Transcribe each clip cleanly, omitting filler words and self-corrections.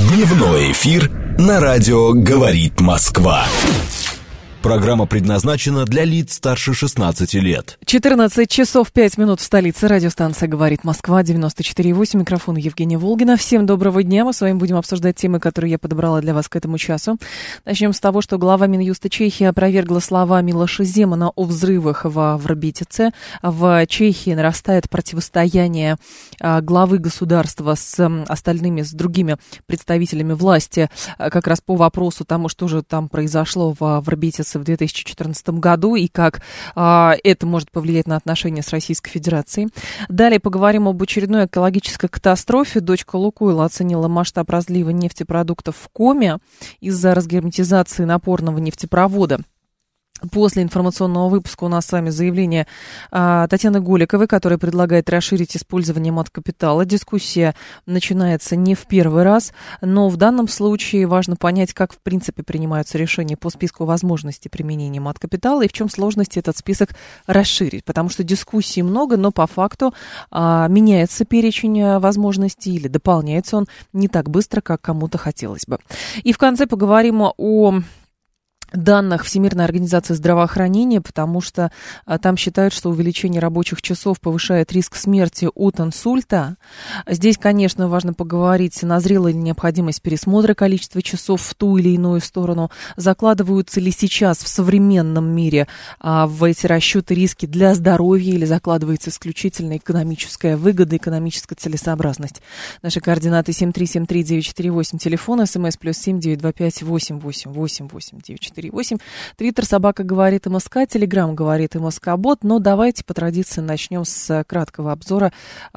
Дневной эфир на радио «Говорит Москва». Программа предназначена для лиц старше 16 лет. 14 часов 5 минут в столице. Радиостанция «Говорит Москва», 94,8. Микрофон Евгения Волгина. Всем доброго дня. Мы с вами будем обсуждать темы, которые я подобрала для вас к этому часу. Начнем с того, что глава Минюста Чехии опровергла слова Милоша Земана о взрывах во Врбитице. В Чехии нарастает противостояние главы государства с остальными, с другими представителями власти, как раз по вопросу тому, что же там произошло во Врбитице в 2014 году и как это может повлиять на отношения с Российской Федерацией. Далее поговорим об очередной экологической катастрофе. Дочка Лукойла оценила масштаб разлива нефтепродуктов в Коме из-за разгерметизации напорного нефтепровода. После информационного выпуска у нас с вами заявление Татьяны Голиковой, которая предлагает расширить использование мат-капитала. Дискуссия начинается не в первый раз, но в данном случае важно понять, как в принципе принимаются решения по списку возможностей применения мат-капитала и в чем сложность этот список расширить. Потому что дискуссий много, но по факту меняется перечень возможностей или дополняется он не так быстро, как кому-то хотелось бы. И в конце поговорим о данных Всемирной организации здравоохранения, потому что там считают, что увеличение рабочих часов повышает риск смерти от инсульта. Здесь, конечно, важно поговорить, назрела ли необходимость пересмотра количества часов в ту или иную сторону, закладываются ли сейчас в современном мире в эти расчеты риски для здоровья или закладывается исключительно экономическая выгода, экономическая целесообразность. Наши координаты 7373948, телефон, смс +7 925 888 8948. Твиттер «Собака говорит МСК», Телеграм говорит МСК-бот. Но давайте по традиции начнем с краткого обзора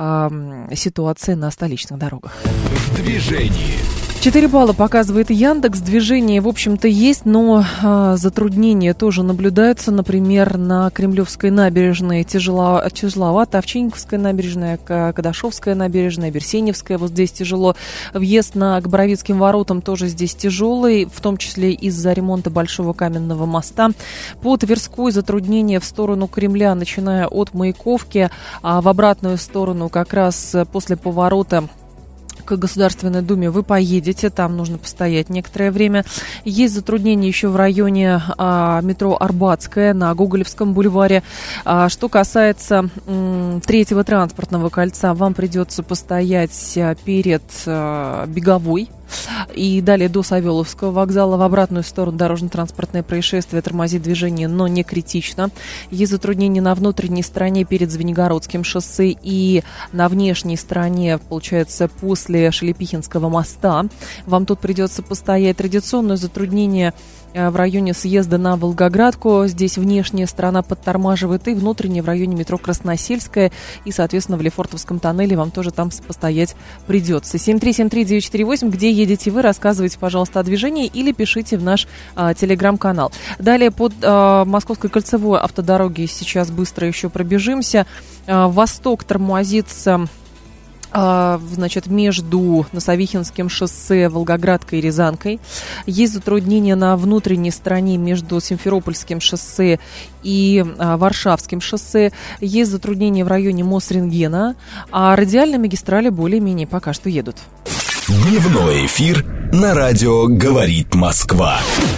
ситуации на столичных дорогах. В движении. 4 балла показывает Яндекс. Движение, в общем-то, есть, но затруднения тоже наблюдаются. Например, на Кремлевской набережной тяжеловато, Овчинниковская набережная, Кадашовская набережная, Берсеневская, вот здесь тяжело. Въезд к Боровицким воротам тоже здесь тяжелый, в том числе из-за ремонта Большого каменного моста. По Тверской затруднения в сторону Кремля, начиная от Маяковки, а в обратную сторону как раз после поворота к Государственной Думе вы поедете, там нужно постоять некоторое время. Есть затруднения еще в районе метро Арбатская на Гоголевском бульваре. Что касается третьего транспортного кольца, вам придется постоять перед Беговой. И далее до Савеловского вокзала. В обратную сторону дорожно-транспортное происшествие, тормозит движение, но не критично. Есть затруднения на внутренней стороне перед Звенигородским шоссе и на внешней стороне, получается, после Шелепихинского моста. Вам тут придется постоять. Традиционное затруднение в районе съезда на Волгоградку. Здесь внешняя сторона подтормаживает, и внутренняя в районе метро Красносельская. И, соответственно, в Лефортовском тоннеле вам тоже там постоять придется. 7373948, где едете вы, рассказывайте, пожалуйста, о движении или пишите в наш телеграм-канал. Далее под Московской кольцевой автодороге сейчас быстро еще пробежимся. Восток тормозится, значит, между Носовихинским шоссе, Волгоградкой и Рязанкой. Есть затруднения на внутренней стороне между Симферопольским шоссе и Варшавским шоссе. Есть затруднения в районе Мосрентгена, а радиальные магистрали более-менее пока что едут. Дневной эфир на радио «Говорит Москва».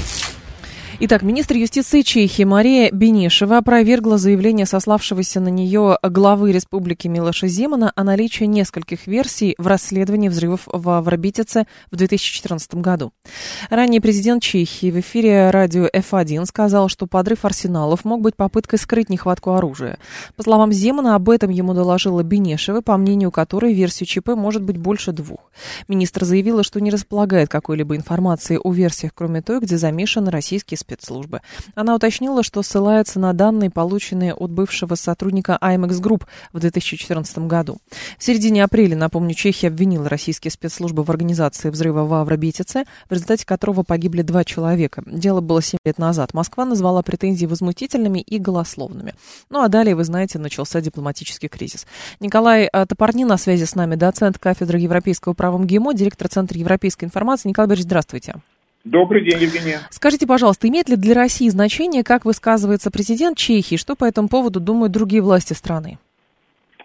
Итак, министр юстиции Чехии Мария Бенешева опровергла заявление сославшегося на нее главы республики Милоша Земана о наличии нескольких версий в расследовании взрывов во Врбитице в 2014 году. Ранее президент Чехии в эфире радио F1 сказал, что подрыв арсеналов мог быть попыткой скрыть нехватку оружия. По словам Земана, об этом ему доложила Бенешева, по мнению которой версию ЧП может быть больше 2. Министр заявила, что не располагает какой-либо информацией о версиях, кроме той, где замешаны российские спецслужбы. Она уточнила, что ссылается на данные, полученные от бывшего сотрудника IMEX Group в 2014 году. В середине апреля, напомню, Чехия обвинила российские спецслужбы в организации взрыва во Врбитице, в результате которого погибли 2 человека. Дело было 7 лет назад. Москва назвала претензии возмутительными и голословными. Ну а далее, вы знаете, начался дипломатический кризис. Николай Топорнин на связи с нами, доцент кафедры европейского права МГИМО, директор Центра европейской информации. Николай Борисович, здравствуйте. Добрый день, Евгения. Скажите, пожалуйста, имеет ли для России значение, как высказывается президент Чехии, что по этому поводу думают другие власти страны?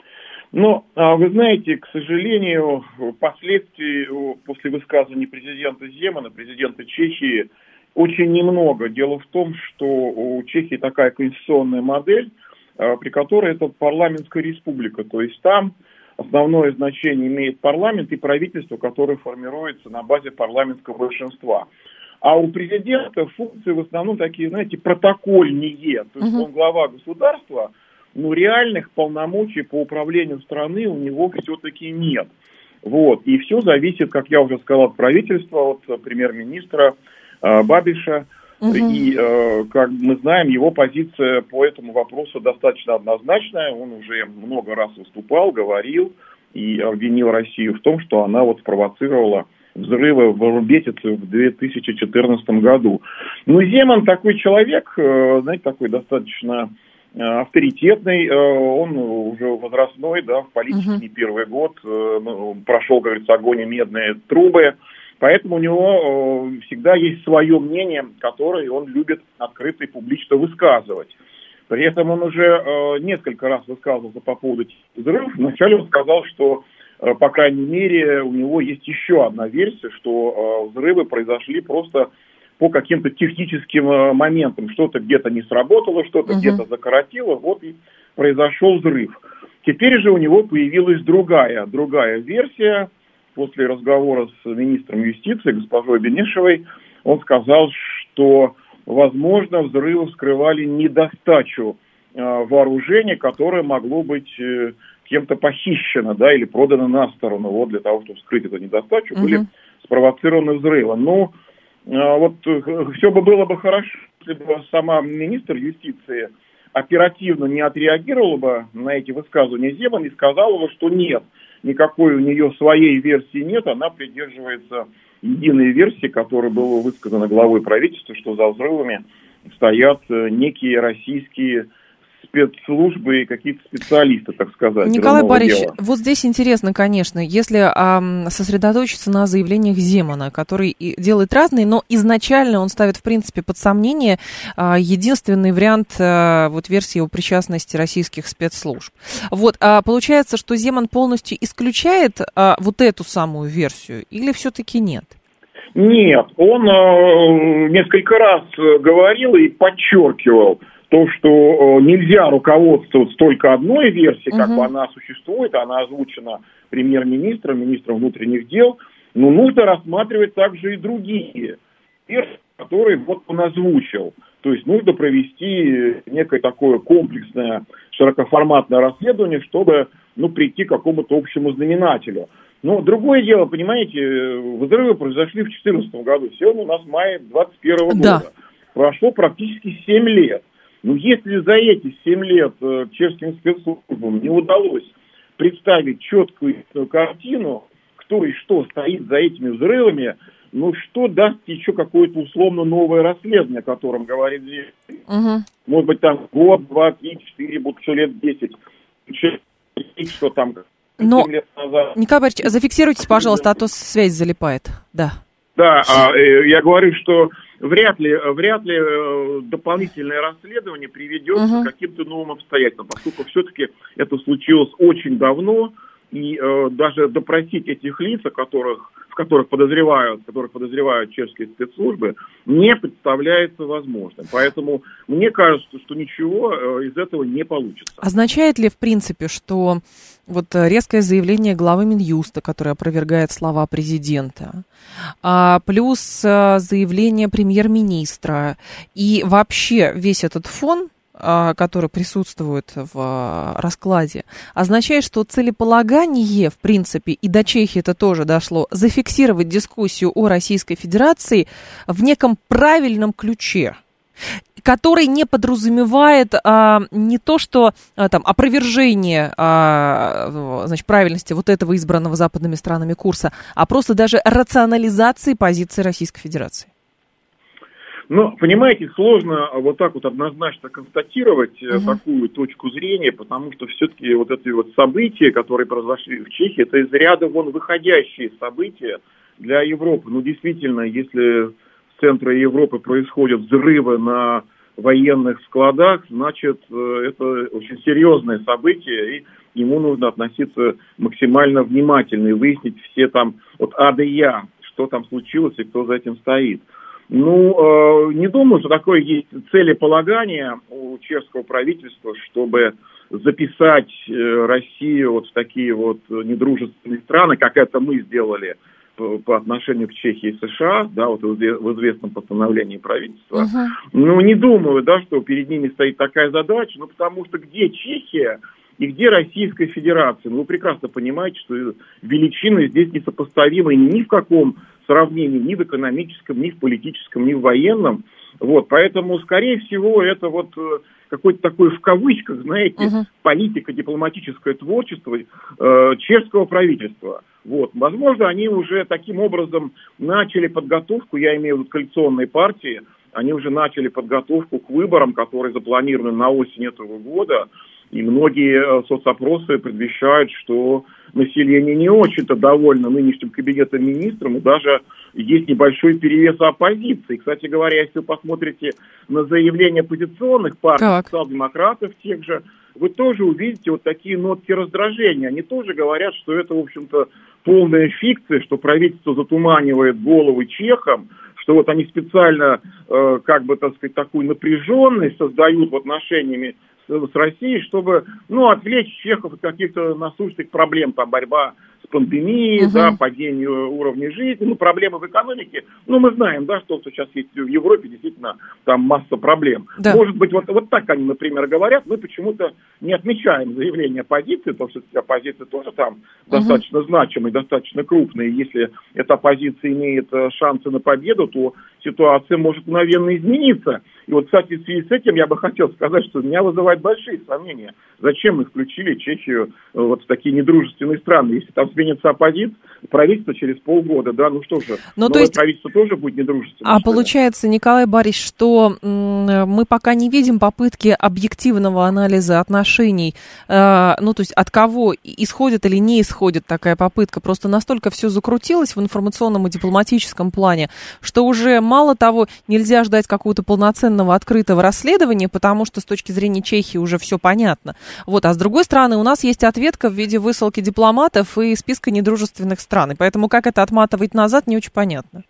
Но, вы знаете, к сожалению, последствий после высказывания президента Земана, президента Чехии, очень немного. Дело в том, что у Чехии такая конституционная модель, при которой это парламентская республика. То есть там основное значение имеет парламент и правительство, которое формируется на базе парламентского большинства. А у президента функции в основном такие, знаете, протокольные. То есть он глава государства, но реальных полномочий по управлению страны у него все-таки нет. Вот. И все зависит, как я уже сказал, от правительства, от премьер-министра Бабиша. И, как мы знаем, его позиция по этому вопросу достаточно однозначная. Он уже много раз выступал, говорил и обвинил Россию в том, что она вот спровоцировала взрывы в Рубетице в 2014 году. Ну, Земан такой человек, знаете, такой достаточно авторитетный, он уже возрастной, да, в политике не первый год, прошел, как говорится, огонь и медные трубы, поэтому у него всегда есть свое мнение, которое он любит открыто и публично высказывать. При этом он уже несколько раз высказывался по поводу взрывов. Вначале он сказал, что, по крайней мере, у него есть еще одна версия, что взрывы произошли просто по каким-то техническим моментам. Что-то где-то не сработало, что-то где-то закоротило, вот и произошел взрыв. Теперь же у него появилась другая версия. После разговора с министром юстиции, госпожой Бенешевой, он сказал, что, возможно, взрывы скрывали недостачу вооружения, которое могло быть кем-то похищено, да, или продано на сторону. Вот для того, чтобы скрыть эту недостачу, были спровоцированы взрывы. Но вот все бы было бы хорошо, если бы сама министр юстиции оперативно не отреагировала бы на эти высказывания Земана и сказала бы, что нет, никакой у нее своей версии нет, она придерживается единой версии, которая была высказана главой правительства, что за взрывами стоят некие российские спецслужбы и какие-то специалисты, так сказать. Николай Борисович, вот здесь интересно, конечно, если сосредоточиться на заявлениях Земана, который делает разные, но изначально он ставит, в принципе, под сомнение единственный вариант вот версии о причастности российских спецслужб. Вот, получается, что Земан полностью исключает вот эту самую версию или все-таки нет? Нет, он несколько раз говорил и подчеркивал то, что нельзя руководствоваться только одной версией, как бы она существует, она озвучена премьер-министром, министром внутренних дел, но нужно рассматривать также и другие версии, которые вот он озвучил. То есть нужно провести некое такое комплексное, широкоформатное расследование, чтобы прийти к какому-то общему знаменателю. Но другое дело, понимаете, взрывы произошли в 2014 году, сегодня у нас май 2021 года. Прошло практически 7 лет. Но если за эти 7 лет чешским спецслужбам не удалось представить четкую картину, кто и что стоит за этими взрывами, что даст еще какое-то условно новое расследование, о котором говорит здесь. Может быть, там год, 2, 3, 4, будет еще лет 10. Что там, 7 лет назад. Николай Борисович, зафиксируйтесь, пожалуйста, а то связь залипает. Да, я говорю, что вряд ли дополнительное расследование приведет к каким-то новым обстоятельствам, поскольку все-таки это случилось очень давно, и даже допросить этих лиц, в которых подозревают чешские спецслужбы, не представляется возможным. Поэтому мне кажется, что ничего из этого не получится. Означает ли, в принципе, что вот резкое заявление главы Минюста, которое опровергает слова президента, плюс заявление премьер-министра и вообще весь этот фон, который присутствует в раскладе, означает, что целеполагание, в принципе, и до Чехии это тоже дошло, зафиксировать дискуссию о Российской Федерации в неком правильном ключе, который не подразумевает не то, что там опровержение правильности вот этого избранного западными странами курса, а просто даже рационализации позиции Российской Федерации. Понимаете, сложно вот так вот однозначно констатировать такую точку зрения, потому что все-таки вот эти вот события, которые произошли в Чехии, это из ряда вон выходящие события для Европы. Действительно, если в центре Европы происходят взрывы на военных складах, значит, это очень серьезное событие, и нему нужно относиться максимально внимательно и выяснить все там от А до Я, что там случилось и кто за этим стоит. Не думаю, что такое есть целеполагание у чешского правительства, чтобы записать Россию вот в такие вот недружественные страны, как это мы сделали по отношению к Чехии и США, да, вот в известном постановлении правительства. Не думаю, да, что перед ними стоит такая задача, потому что где Чехия и где Российская Федерация? Вы прекрасно понимаете, что величины здесь несопоставимы ни в каком сравнении, ни в экономическом, ни в политическом, ни в военном. Поэтому, скорее всего, это какое-то такое, в кавычках, знаете, политика, дипломатическое творчество чешского правительства. Возможно, они уже таким образом начали подготовку, я имею в виду коалиционные партии, они уже начали подготовку к выборам, которые запланированы на осень этого года. И многие соцопросы предвещают, что население не очень-то довольно нынешним кабинетом министров, и даже есть небольшой перевес оппозиции. Кстати говоря, если вы посмотрите на заявления оппозиционных партий, социал-демократов тех же, вы тоже увидите вот такие нотки раздражения. Они тоже говорят, что это, в общем-то, полная фикция, что правительство затуманивает головы чехам, что вот они специально, такую напряженность создают в отношениях с Россией, чтобы, отвлечь чехов от каких-то насущных проблем, борьба с пандемией, падение уровня жизни, проблемы в экономике. Мы знаем, что сейчас есть в Европе, действительно, там масса проблем. Да. Может быть, вот так они, например, говорят, мы почему-то не отмечаем заявление оппозиции, потому что оппозиция тоже там достаточно значимая, достаточно крупная. Если эта оппозиция имеет шансы на победу, то ситуация может мгновенно измениться. И кстати, в связи с этим я бы хотел сказать, что меня вызывает большие сомнения. Зачем мы включили Чехию в такие недружественные страны? Если там сменится оппозиция, правительство через полгода, новое правительство тоже будет недружественным. А получается, Николай Борисович, что мы пока не видим попытки объективного анализа отношений, то есть от кого исходит или не исходит такая попытка, просто настолько все закрутилось в информационном и дипломатическом плане, что уже мало того, нельзя ждать какого-то полноценного открытого расследования, потому что с точки зрения Чехии уже все понятно. А с другой стороны, у нас есть ответка в виде высылки дипломатов и списка недружественных стран. И поэтому как это отматывать назад, не очень понятно.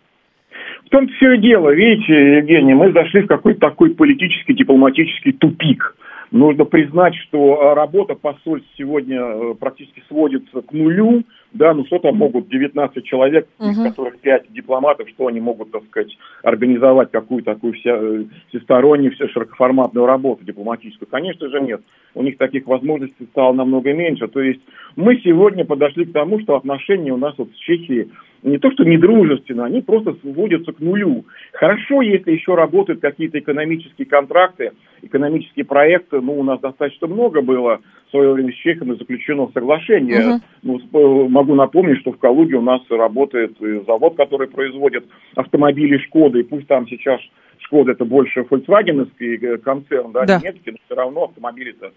В том-то все и дело. Видите, Евгений, мы зашли в какой-то такой политический, дипломатический тупик. Нужно признать, что работа посольств сегодня практически сводится к нулю. Что там могут 19 человек, из которых 5 дипломатов, что они могут, организовать какую-то такую всестороннюю, широкоформатную работу дипломатическую? Конечно же нет. У них таких возможностей стало намного меньше. То есть мы сегодня подошли к тому, что отношения у нас с Чехией не то что недружественно, они просто сводятся к нулю. Хорошо, если еще работают какие-то экономические контракты, экономические проекты. У нас достаточно много было в свое время с чехами заключено соглашение. Могу напомнить, что в Калуге у нас работает завод, который производит автомобили «Шкода», и пусть там сейчас «Шкода» это больше фольксвагеновский концерн, немецкий, но все равно автомобили-то,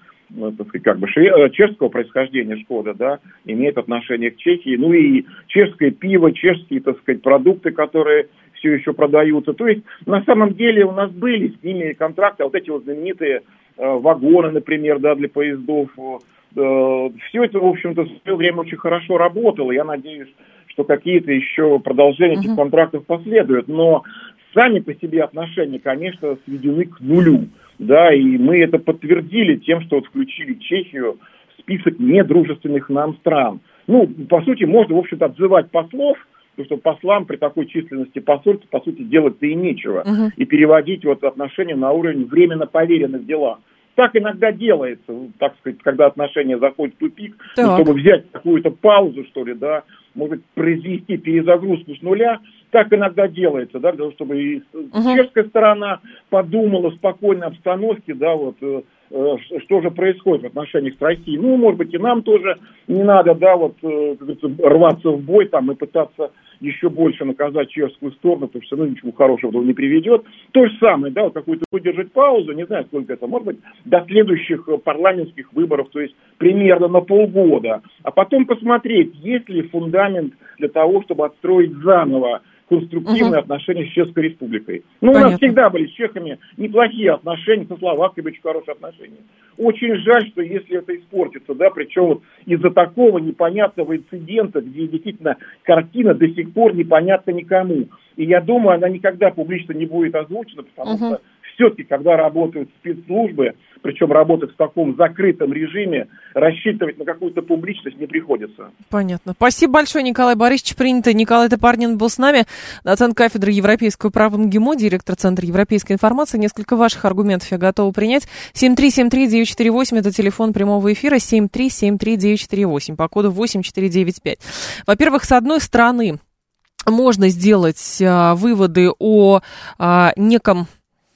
чешского происхождения «Шкода», имеет отношение к Чехии. И чешское пиво, чешские, продукты, которые все еще продаются. То есть, на самом деле, у нас были с ними контракты, эти знаменитые вагоны, например, для поездов. Все это, в общем-то, в свое время очень хорошо работало. Я надеюсь, что какие-то еще продолжения этих контрактов последуют. Но сами по себе отношения, конечно, сведены к нулю. И мы это подтвердили тем, что включили Чехию в список недружественных нам стран. По сути, можно, в общем-то, отзывать послов, потому что послам при такой численности посольств, по сути, делать-то и нечего. И переводить отношения на уровень временно поверенных делах. Так иногда делается, когда отношения заходят в тупик, чтобы взять какую-то паузу, может произвести перезагрузку с нуля. Так иногда делается, для того, чтобы и чешская сторона подумала в спокойной обстановке, что же происходит в отношениях с Россией. Может быть, и нам тоже не надо, рваться в бой и пытаться еще больше наказать чешскую сторону, потому что ничего хорошего не приведет. То же самое, какую-то выдержать паузу, не знаю, сколько это, может быть, до следующих парламентских выборов, то есть примерно на полгода. А потом посмотреть, есть ли фундамент для того, чтобы отстроить заново конструктивные отношения с Чешской Республикой. Ну, у нас всегда были с чехами неплохие отношения, со Словакией очень хорошие отношения. Очень жаль, что если это испортится, да, причем вот из-за такого непонятного инцидента, где действительно картина до сих пор непонятна никому. И я думаю, она никогда публично не будет озвучена, потому что все-таки, когда работают спецслужбы, причем работают в таком закрытом режиме, рассчитывать на какую-то публичность не приходится. Понятно. Спасибо большое, Николай Борисович. Принято. Николай Топарнин был с нами, доцент кафедры европейского права МГИМО, директор Центра европейской информации. Несколько ваших аргументов я готова принять. 7373948, это телефон прямого эфира, 7373948, по коду 8495. Во-первых, с одной стороны, можно сделать выводы о неком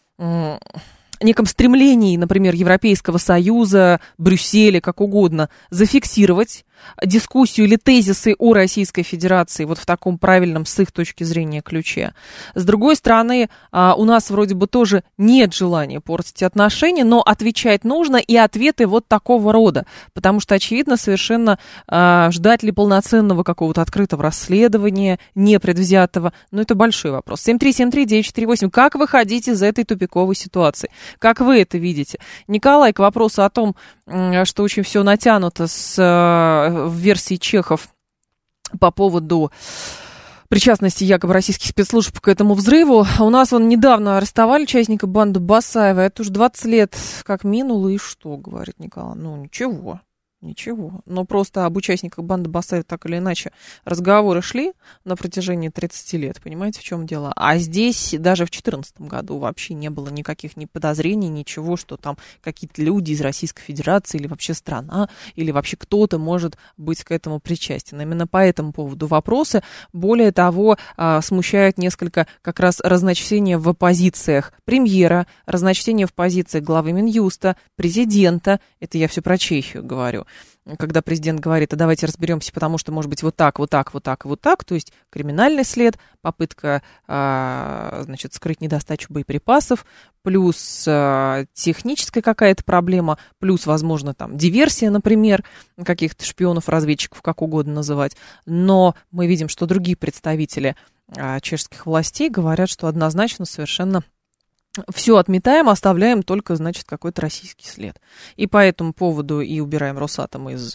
стремлении, например, Европейского Союза, Брюсселя, как угодно, зафиксировать дискуссию или тезисы о Российской Федерации вот в таком правильном, с их точки зрения, ключе. С другой стороны, у нас вроде бы тоже нет желания портить отношения, но отвечать нужно, и ответы вот такого рода, потому что, очевидно, совершенно ждать ли полноценного какого-то открытого расследования, непредвзятого, но это большой вопрос. 7373948, как выходить из этой тупиковой ситуации? Как вы это видите? Николай, к вопросу о том, что очень все натянуто в версии чехов по поводу причастности якобы российских спецслужб к этому взрыву. У нас вон недавно арестовали участника банды Басаева. Это уже 20 лет как минуло, и что, говорит Николай? Ну, ничего. Но просто об участниках банды Басаева так или иначе разговоры шли на протяжении 30 лет, понимаете, в чем дело? А здесь даже в 2014 году вообще не было никаких ни подозрений, ничего, что там какие-то люди из Российской Федерации или вообще страна, или вообще кто-то может быть к этому причастен. Именно по этому поводу вопросы. Более того, смущает несколько как раз разночтение в позициях премьера, разночтение в позициях главы Минюста, президента. Это я все про Чехию говорю. Когда президент говорит, а давайте разберемся, потому что, может быть, вот так, то есть криминальный след, попытка, значит, скрыть недостачу боеприпасов, плюс техническая какая-то проблема, плюс, возможно, там, диверсия, например, каких-то шпионов, разведчиков, как угодно называть. Но мы видим, что другие представители чешских властей говорят, что однозначно совершенно все отметаем, оставляем только, значит, какой-то российский след. И по этому поводу и убираем Росатом из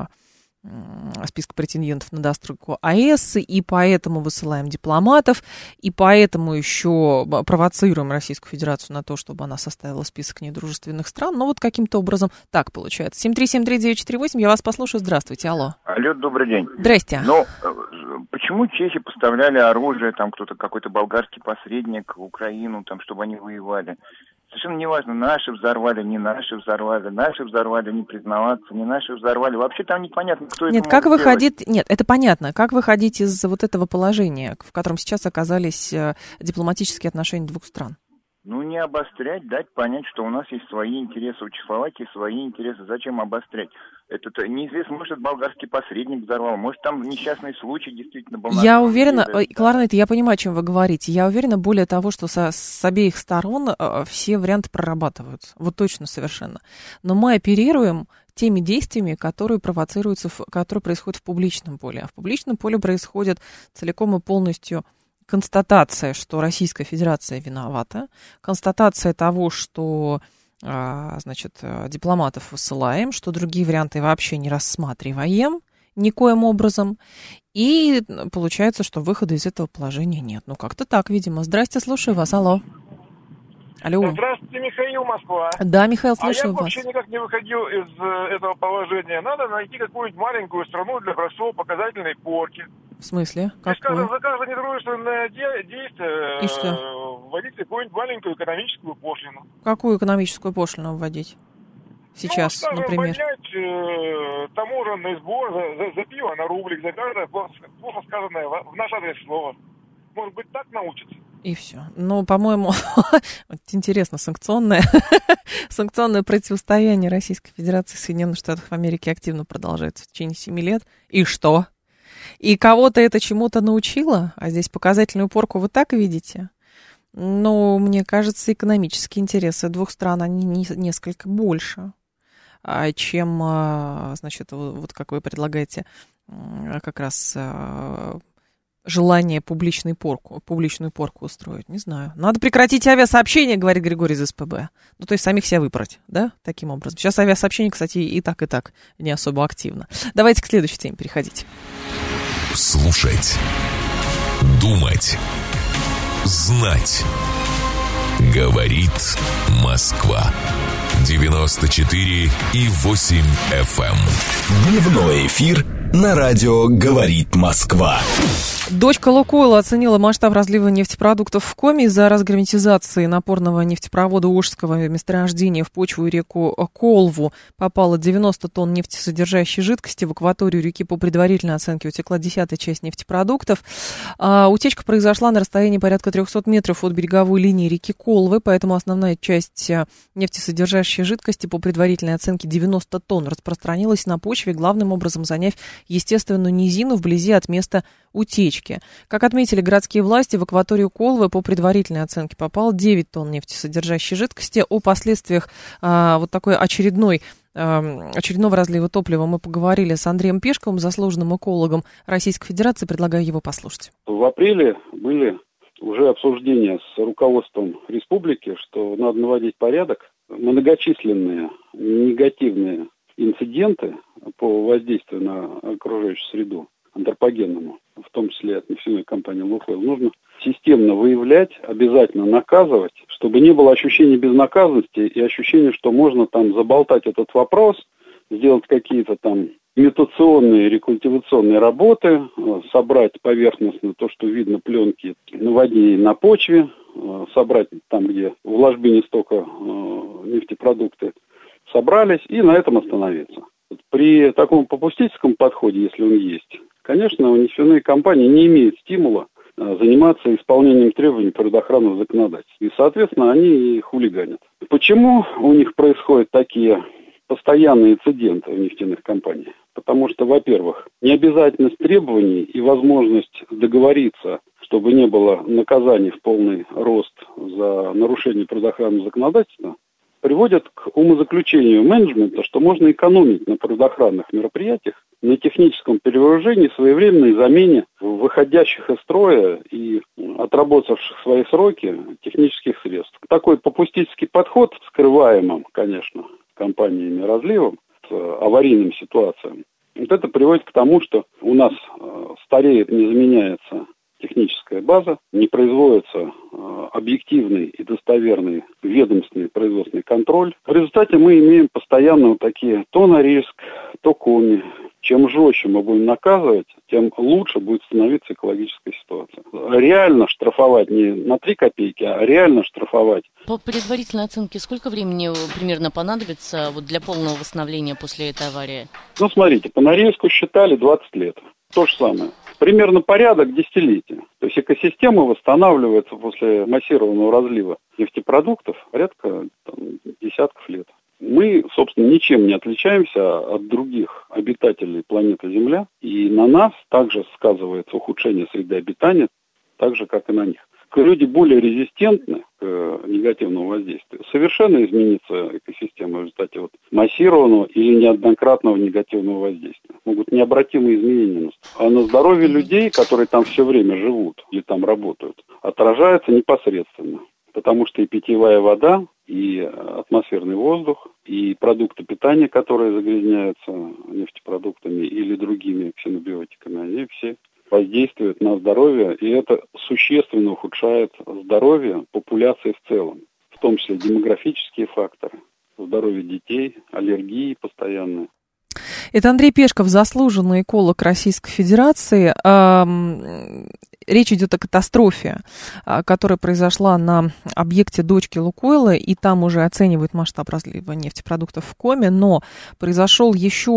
списка претендентов на достройку АЭС, и поэтому высылаем дипломатов, и поэтому еще провоцируем Российскую Федерацию на то, чтобы она составила список недружественных стран. Но вот каким-то образом так получается. 7373948, я вас послушаю. Здравствуйте, алло. Алло, добрый день. Здрасте. Ну, почему чехи поставляли оружие, там кто-то, какой-то болгарский посредник в Украину, там, чтобы они воевали? Совершенно неважно, наши взорвали, не наши взорвали, не признаваться, не наши взорвали. Вообще там непонятно, кто это может сделать. Нет, это понятно. Как выходить из вот этого положения, в котором сейчас оказались дипломатические отношения двух стран? Ну, не обострять, дать понять, что у нас есть свои интересы, у Чехословакии свои интересы. Зачем обострять? Это неизвестно, может, это болгарский посредник взорвал, может, там несчастный случай действительно был. Я уверена, Кларнет, я понимаю, о чем вы говорите. Я уверена, более того, что с обеих сторон все варианты прорабатываются. Вот точно, совершенно. Но мы оперируем теми действиями, которые провоцируются, которые происходят в публичном поле. А в публичном поле происходит целиком и полностью констатация, что Российская Федерация виновата, констатация того, что, значит, дипломатов высылаем, что другие варианты вообще не рассматриваем никоим образом, и получается, что выхода из этого положения нет. Ну, как-то так, видимо. Здрасте, слушаю вас, алло. Алло. Здравствуйте, Михаил, Москва. Да, Михаил, слушаю вас. вас. Я вообще никак не выходил из этого положения. Надо найти какую-нибудь маленькую страну для образцово-показательной порки. В смысле? Какую? За каждое недружественное действие и что? вводить какую-нибудь маленькую экономическую пошлину. Какую экономическую пошлину вводить? Сейчас, скажем, например. Поднять таможенный сбор за пиво на рублик, за каждое плохо сказанное в наш адрес слово. Может быть, так научится. И все. Ну, по-моему, интересно, санкционное противостояние Российской Федерации и Соединенных Штатов Америки активно продолжается в течение 7 лет. И что? И кого-то это чему-то научило? А здесь показательную порку вы так видите? Ну, мне кажется, экономические интересы двух стран, они несколько больше, чем, значит, вот как вы предлагаете, как раз желание публичную порку устроить, не знаю. Надо прекратить авиасообщение, говорит Григорий из СПБ. Ну, то есть самих себя выбрать, да, таким образом. Сейчас авиасообщение, кстати, и так не особо активно. Давайте к следующей теме переходить. Слушать, думать, знать. Говорит Москва. 94,8 FM. Дневной эфир на радио «Говорит Москва». Дочка «Лукойла» оценила масштаб разлива нефтепродуктов в Коми из-за разгерметизации напорного нефтепровода Ожского месторождения в почву и реку Колву. Попало 90 тонн нефтесодержащей жидкости. В акваторию реки по предварительной оценке утекла 10-я часть нефтепродуктов. Утечка произошла на расстоянии порядка 300 метров от береговой линии реки Колвы, поэтому основная часть нефтесодержащей жидкости по предварительной оценке 90 тонн распространилась на почве, главным образом заняв естественную низину вблизи от места утечки. Как отметили городские власти, в акваторию Колвы по предварительной оценке попало 9 тонн нефтесодержащей жидкости. О последствиях вот такой очередного разлива топлива мы поговорили с Андреем Пешковым, заслуженным экологом Российской Федерации. Предлагаю его послушать. В апреле были уже обсуждения с руководством республики, что надо наводить порядок. Многочисленные негативные инциденты по воздействию на окружающую среду антропогенному, в том числе от нефтяной компании «Лукойл», нужно системно выявлять, обязательно наказывать, чтобы не было ощущения безнаказанности и ощущения, что можно там заболтать этот вопрос, сделать какие-то там имитационные рекультивационные работы, собрать поверхностно то, что видно пленки на воде и на почве, собрать там, где в ложбине стока нефтепродукты собрались, и на этом остановиться. При таком попустительском подходе, если он есть, конечно, нефтяные компании не имеют стимула заниматься исполнением требований природоохранного законодательства. И, соответственно, они и хулиганят. Почему у них происходят такие постоянные инциденты у нефтяных компаний? Потому что, во-первых, необязательность требований и возможность договориться, чтобы не было наказаний в полный рост за нарушение природоохранного законодательства, приводят к умозаключению менеджмента, что можно экономить на природоохранных мероприятиях, на техническом перевооружении, своевременной замене выходящих из строя и отработавших свои сроки технических средств. Такой попустительский подход, скрываемым, конечно, компаниями разливом, с аварийным ситуациям, вот это приводит к тому, что у нас стареет, не заменяется техническая база, не производится объективный и достоверный ведомственный производственный контроль. В результате мы имеем постоянно вот такие то Норильск, то Коми. Чем жестче мы будем наказывать, тем лучше будет становиться экологическая ситуация. Реально штрафовать не на 3 копейки, а реально штрафовать. По предварительной оценке, сколько времени примерно понадобится для полного восстановления после этой аварии? Смотрите, по Норильску считали 20 лет. То же самое. Примерно порядок десятилетия. То есть экосистема восстанавливается после массированного разлива нефтепродуктов порядка десятков лет. Мы, собственно, ничем не отличаемся от других обитателей планеты Земля, и на нас также сказывается ухудшение среды обитания, так же, как и на них. Люди более резистентны к негативному воздействию. Совершенно изменится экосистема в результате массированного или неоднократного негативного воздействия. Могут необратимые изменения наступить. А на здоровье людей, которые там все время живут или там работают, отражается непосредственно. Потому что и питьевая вода, и атмосферный воздух, и продукты питания, которые загрязняются нефтепродуктами или другими ксенобиотиками, они все воздействует на здоровье, и это существенно ухудшает здоровье популяции в целом, в том числе демографические факторы, здоровье детей, аллергии постоянные. Это Андрей Пешков, заслуженный эколог Российской Федерации. Речь идет о катастрофе, которая произошла на объекте дочки Лукойла, и там уже оценивают масштаб разлива нефтепродуктов в Коме, но произошел еще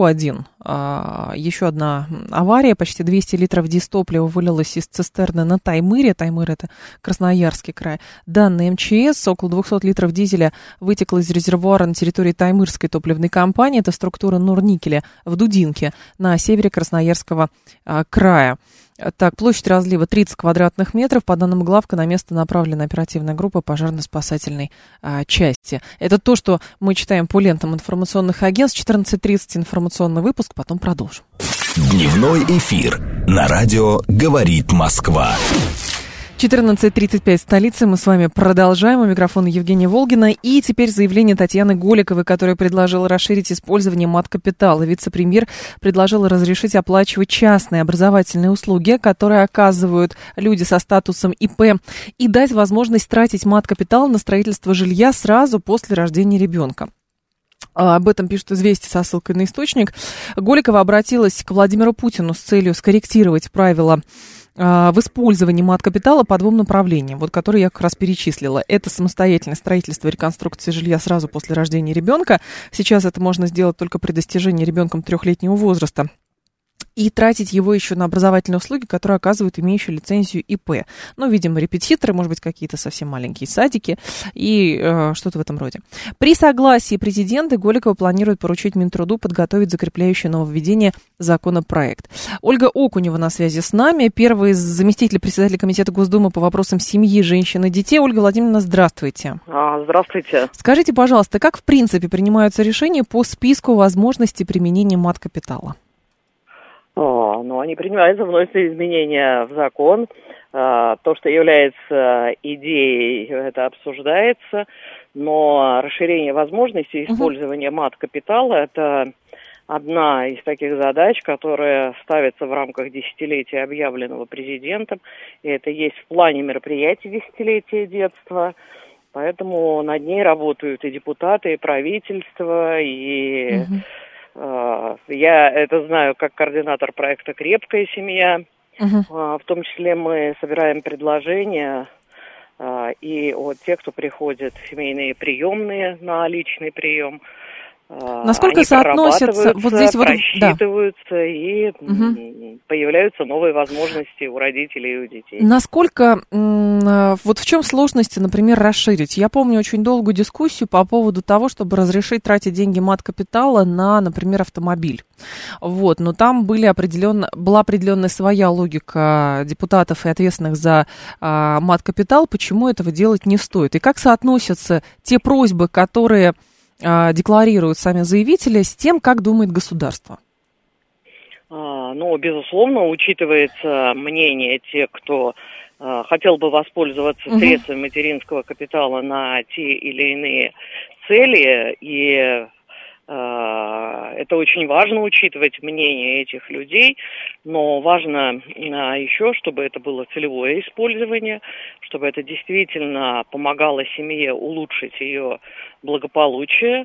одна авария. Почти 200 литров дистоплива вылилось из цистерны на Таймыре. Таймыр — это Красноярский край. Данные МЧС, около 200 литров дизеля вытекло из резервуара на территории Таймырской топливной компании. Это структура Норникеля в Дудинке на севере Красноярского края. Так, площадь разлива 30 квадратных метров. По данным главка, на место направлена оперативная группа пожарно-спасательной части. Это то, что мы читаем по лентам информационных агентств. 14:30 информационный выпуск, потом продолжим. Дневной эфир на радио «Говорит Москва». 14:35 в столице. Мы с вами продолжаем. У микрофона Евгения Волгина. И теперь заявление Татьяны Голиковой, которая предложила расширить использование мат-капитала. Вице-премьер предложила разрешить оплачивать частные образовательные услуги, которые оказывают люди со статусом ИП, и дать возможность тратить мат-капитал на строительство жилья сразу после рождения ребенка. Об этом пишут «Известия» со ссылкой на источник. Голикова обратилась к Владимиру Путину с целью скорректировать правила в использовании мат-капитала по двум направлениям, вот которые я как раз перечислила. Это самостоятельное строительство и реконструкция жилья сразу после рождения ребенка. Сейчас это можно сделать только при достижении ребенком 3-летнего возраста. И тратить его еще на образовательные услуги, которые оказывают имеющие лицензию ИП. Ну, видимо, репетиторы, может быть, какие-то совсем маленькие садики и что-то в этом роде. При согласии президента Голикова планирует поручить Минтруду подготовить закрепляющее нововведение законопроект. Ольга Окунева на связи с нами, первый заместитель председателя Комитета Госдумы по вопросам семьи, женщин и детей. Ольга Владимировна, здравствуйте. Здравствуйте. Скажите, пожалуйста, как в принципе принимаются решения по списку возможностей применения мат-капитала? Они принимаются, вносятся изменения в закон. То, что является идеей, это обсуждается. Но расширение возможностей использования мат-капитала – это одна из таких задач, которая ставится в рамках десятилетия, объявленного президентом. И это есть в плане мероприятий десятилетия детства. Поэтому над ней работают и депутаты, и правительство, и... Я это знаю как координатор проекта «Крепкая семья». В том числе мы собираем предложения и от тех, кто приходит в семейные приемные на личный прием. Насколько соотносятся вот здесь вот просчитываются и появляются новые возможности у родителей и у детей. Насколько вот в чем сложности, например, расширить? Я помню очень долгую дискуссию по поводу того, чтобы разрешить тратить деньги мат-капитала на, например, автомобиль. Вот, но там была определенная своя логика депутатов и ответственных за мат-капитал, почему этого делать не стоит. И как соотносятся те просьбы, которые декларируют сами заявители, с тем, как думает государство? Безусловно, учитывается мнение тех, кто хотел бы воспользоваться средствами материнского капитала на те или иные цели, и это очень важно учитывать мнение этих людей, но важно еще, чтобы это было целевое использование, чтобы это действительно помогало семье улучшить ее благополучие,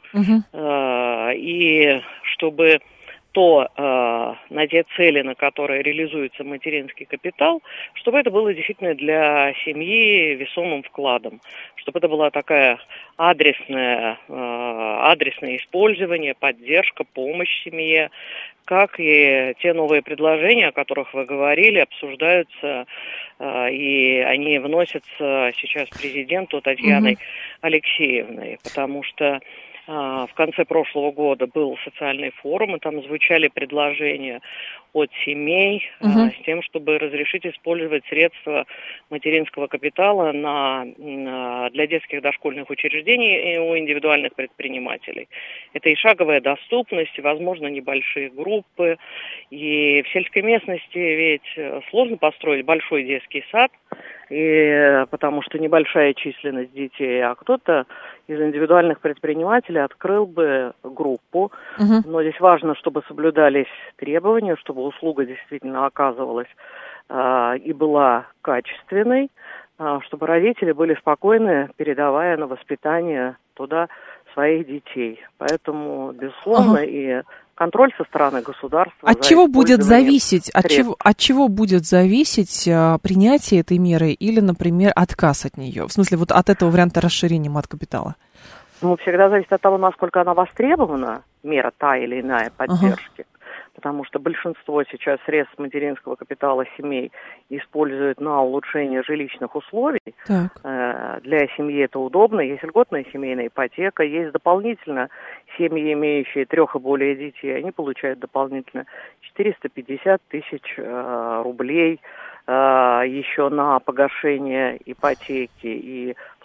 и чтобы на те цели, на которые реализуется материнский капитал, чтобы это было действительно для семьи весомым вкладом, чтобы это была такая адресное использование, поддержка, помощь семье, как и те новые предложения, о которых вы говорили, обсуждаются, и они вносятся сейчас президенту Татьяной Алексеевной, потому что в конце прошлого года был социальный форум, и там звучали предложения от семей с тем, чтобы разрешить использовать средства материнского капитала для детских дошкольных учреждений и у индивидуальных предпринимателей. Это и шаговая доступность, и, возможно, небольшие группы. И в сельской местности ведь сложно построить большой детский сад, потому что небольшая численность детей, а кто-то из индивидуальных предпринимателей открыл бы группу. Но здесь важно, чтобы соблюдались требования, чтобы услуга действительно оказывалась и была качественной, чтобы родители были спокойны, передавая на воспитание туда своих детей. Поэтому, безусловно, и контроль со стороны государства. От чего будет зависеть? От чего будет зависеть принятие этой меры или, например, отказ от нее? В смысле, вот от этого варианта расширения мат-капитала? Всегда зависит от того, насколько она востребована, мера та или иная поддержки. Потому что большинство сейчас средств материнского капитала семей используют на улучшение жилищных условий. Для семьи это удобно. Есть льготная семейная ипотека, есть дополнительно семьи, имеющие 3 и более детей, они получают дополнительно 450 тысяч рублей еще на погашение ипотеки. И в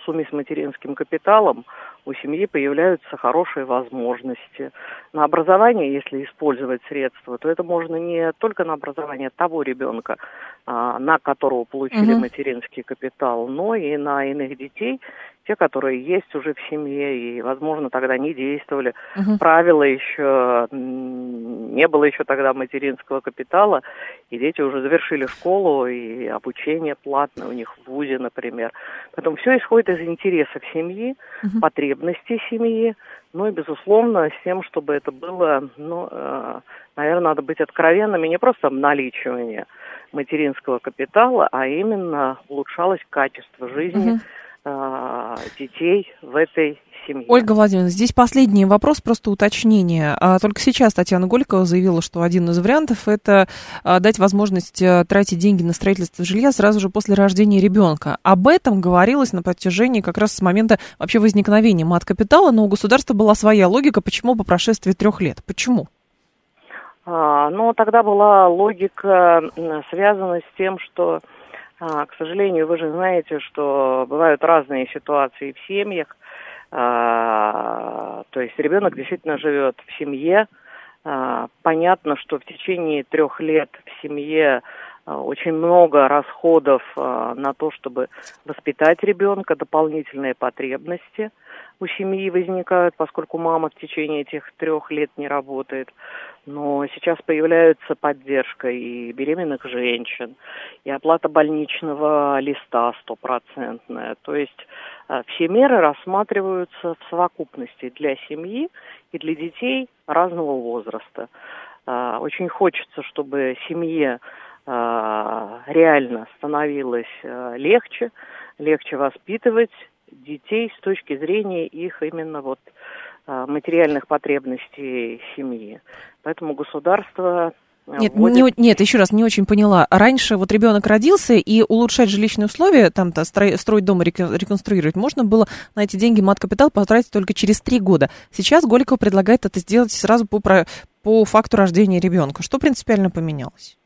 сумме с материнским капиталом у семьи появляются хорошие возможности. На образование, если использовать средства, то это можно не только на образование того ребенка, на которого получили материнский капитал, но и на иных детей, те, которые есть уже в семье, и, возможно, тогда не действовали. Правила еще, не было еще тогда материнского капитала, и дети уже завершили школу, и обучение платное у них в вузе, например. Поэтому все исходит из интересов семьи, потребностей семьи, ну и, безусловно, с тем, чтобы это было, наверное, надо быть откровенными, не просто наличие материнского капитала, а именно улучшалось качество жизни детей в этой семье. Ольга Владимировна, здесь последний вопрос, просто уточнение. Только сейчас Татьяна Голикова заявила, что один из вариантов – это дать возможность тратить деньги на строительство жилья сразу же после рождения ребенка. Об этом говорилось на протяжении как раз с момента вообще возникновения мат-капитала, но у государства была своя логика, почему по прошествии 3 лет. Почему? Тогда была логика, связана с тем, что, к сожалению, вы же знаете, что бывают разные ситуации в семьях. То есть ребенок действительно живет в семье. Понятно, что в течение 3 лет в семье очень много расходов на то, чтобы воспитать ребенка, дополнительные потребности у семьи возникают, поскольку мама в течение этих 3 лет не работает. Но сейчас появляется поддержка и беременных женщин, и оплата больничного листа 100%. То есть все меры рассматриваются в совокупности для семьи и для детей разного возраста. Очень хочется, чтобы семье реально становилось легче воспитывать детей с точки зрения их именно материальных потребностей семьи. Поэтому государство... Нет, еще раз, не очень поняла. Раньше ребенок родился, и улучшать жилищные условия, строить дом, реконструировать, можно было на эти деньги мат-капитал потратить только через 3 года. Сейчас Голикова предлагает это сделать сразу по факту рождения ребенка. Что принципиально поменялось?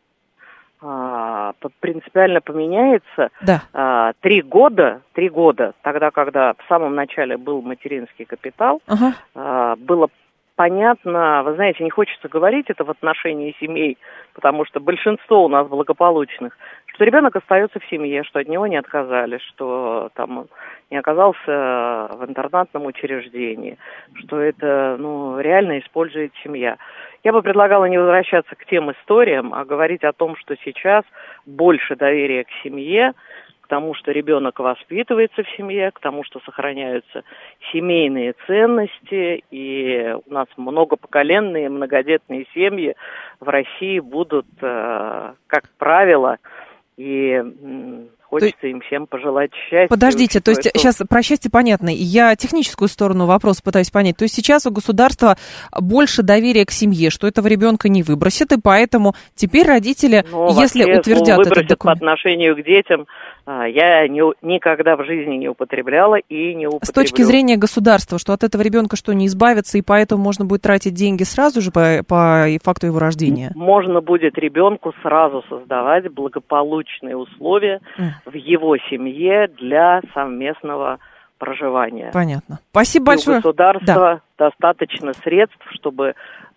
Принципиально поменяется. Да. 3 года, тогда, когда в самом начале был материнский капитал, было понятно, вы знаете, не хочется говорить это в отношении семей, потому что большинство у нас благополучных, что ребенок остается в семье, что от него не отказали, что там не оказался в интернатном учреждении, что это реально использует семья. Я бы предлагала не возвращаться к тем историям, а говорить о том, что сейчас больше доверия к семье, к тому, что ребенок воспитывается в семье, к тому, что сохраняются семейные ценности, и у нас многопоколенные, многодетные семьи в России будут, как правило, и хочется им всем пожелать счастья. Подождите, то есть сейчас про счастье понятно. Я техническую сторону вопроса пытаюсь понять. То есть сейчас у государства больше доверия к семье, что этого ребенка не выбросит, и поэтому теперь родители, если утвердят этот документ... по отношению к детям, я никогда в жизни не употребляла и не употреблю. С точки зрения государства, что от этого ребенка не избавиться, и поэтому можно будет тратить деньги сразу же по факту его рождения? Можно будет ребенку сразу создавать благополучные условия в его семье для совместного проживания. Понятно. Спасибо большое. У государства достаточно средств, чтобы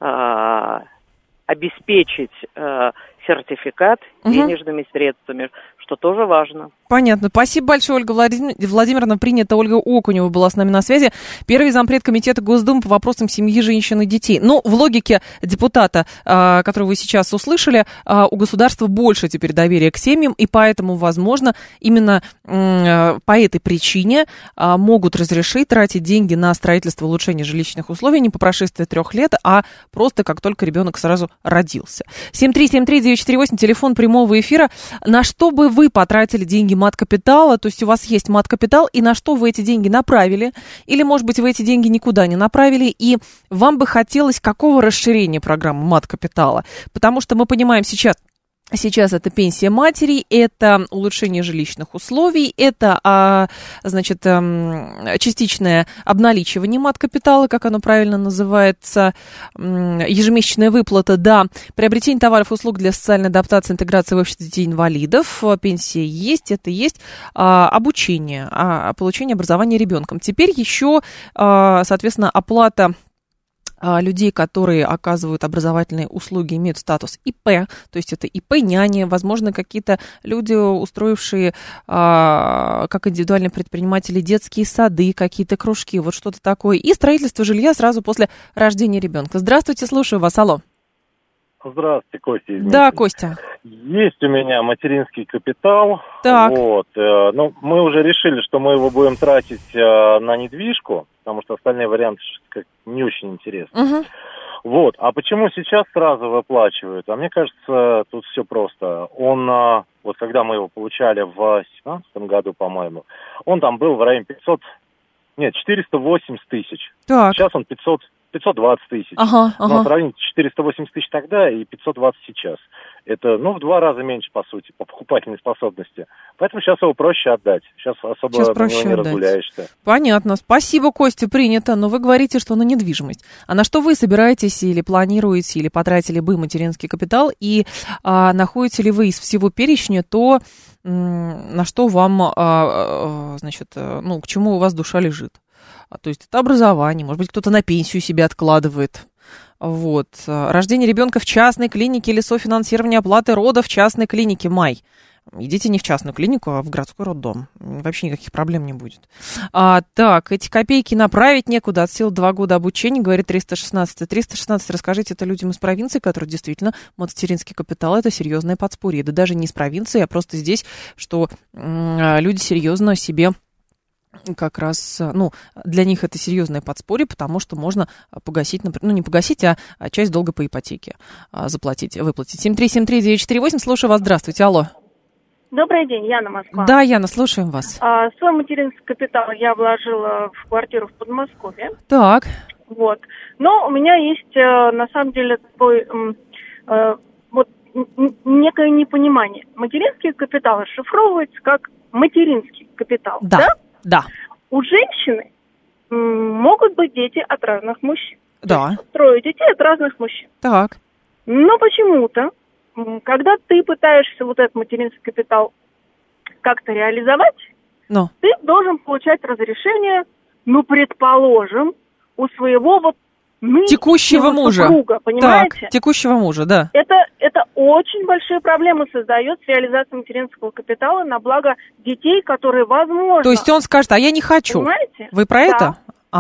обеспечить сертификат денежными средствами, что тоже важно. Понятно. Спасибо большое, Ольга Владимировна. Принята. Ольга Окунева была с нами на связи. Первый зампред комитета Госдумы по вопросам семьи, женщин и детей. В логике депутата, которую вы сейчас услышали, у государства больше теперь доверия к семьям, и поэтому, возможно, именно по этой причине могут разрешить тратить деньги на строительство, улучшение жилищных условий не по прошествии 3 лет, а просто как только ребенок сразу родился. 7373948, телефон прямого эфира. На что бы вы потратили деньги мат-капитала, то есть у вас есть мат-капитал, и на что вы эти деньги направили, или, может быть, вы эти деньги никуда не направили, и вам бы хотелось какого расширения программы мат-капитала? Потому что мы понимаем сейчас, Сейчас это пенсия матери, это улучшение жилищных условий, это, частичное обналичивание мат-капитала, как оно правильно называется, ежемесячная выплата, да, приобретение товаров и услуг для социальной адаптации, интеграции в общество детей-инвалидов, пенсия есть, это есть, обучение, получение образования ребенком. Теперь еще, соответственно, оплата людей, которые оказывают образовательные услуги, имеют статус ИП, то есть это ИП-няни, возможно, какие-то люди, устроившие как индивидуальные предприниматели детские сады, какие-то кружки, вот что-то такое, и строительство жилья сразу после рождения ребенка. Здравствуйте, слушаю вас, алло. Здравствуйте, Костя. Да, Костя. Есть у меня материнский капитал. Так. Вот. Мы уже решили, что мы его будем тратить на недвижку, потому что остальные варианты не очень интересны. Угу. Вот. А почему сейчас сразу выплачивают? А мне кажется, тут все просто. Вот когда мы его получали в 2017 году, по-моему, он там был в районе 480 тысяч. Так. Сейчас он 520 тысяч. Ага. Но сравнить 480 тысяч тогда и 520 сейчас. Это, в 2 раза меньше, по сути, по покупательной способности. Поэтому сейчас его проще отдать. Сейчас особо на него не разгуляешься. Понятно. Спасибо, Костя, принято. Но вы говорите, что на недвижимость. А на что вы собираетесь или планируете, или потратили бы материнский капитал? И находите ли вы из всего перечня то, на что вам, к чему у вас душа лежит? То есть это образование, может быть, кто-то на пенсию себе откладывает. Вот. Рождение ребенка в частной клинике или софинансирование оплаты рода в частной клинике. Идите не в частную клинику, а в городской роддом. Вообще никаких проблем не будет. Так, эти копейки направить некуда. От сил 2 года обучения, говорит 316. 316, расскажите это людям из провинции, которые действительно материнский капитал, это серьезное подспорье. Да даже не из провинции, а просто здесь, что люди серьезно себе... как раз, для них это серьезное подспорье, потому что можно погасить, не погасить, а часть долга по ипотеке выплатить. 7373948, слушаю вас, здравствуйте, алло. Добрый день, Яна, Москва. Да, Яна, слушаем вас. Свой материнский капитал я вложила в квартиру в Подмосковье. Так. Вот. Но у меня есть, на самом деле, такой, некое непонимание. Материнский капитал расшифровывается как материнский капитал, да? Да. У женщины могут быть дети от разных мужчин. Да. 3 детей от разных мужчин. Так. Но почему-то, когда ты пытаешься вот этот материнский капитал как-то реализовать, ты должен получать разрешение, предположим, у своего текущего мужа. Супруга, понимаете? Так, текущего мужа, да. Это очень большие проблемы создает с реализацией материнского капитала на благо детей, которые возможно... То есть он скажет, а я не хочу. Понимаете? Вы про это?